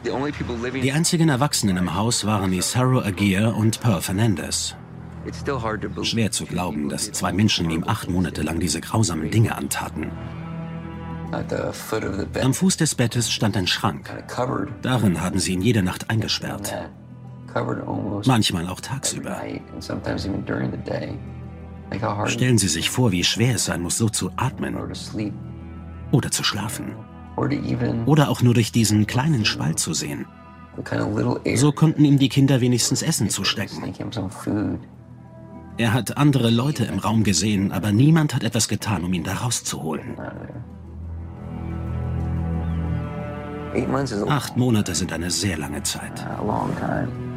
Die einzigen Erwachsenen im Haus waren Isaro Aguirre und Pearl Fernandez. Schwer zu glauben, dass zwei Menschen ihm 8 Monate lang diese grausamen Dinge antaten. Am Fuß des Bettes stand ein Schrank. Darin haben sie ihn jede Nacht eingesperrt. Manchmal auch tagsüber. Stellen Sie sich vor, wie schwer es sein muss, so zu atmen oder zu schlafen. Oder auch nur durch diesen kleinen Spalt zu sehen. So konnten ihm die Kinder wenigstens Essen zustecken. Er hat andere Leute im Raum gesehen, aber niemand hat etwas getan, um ihn da rauszuholen. 8 Monate sind eine sehr lange Zeit.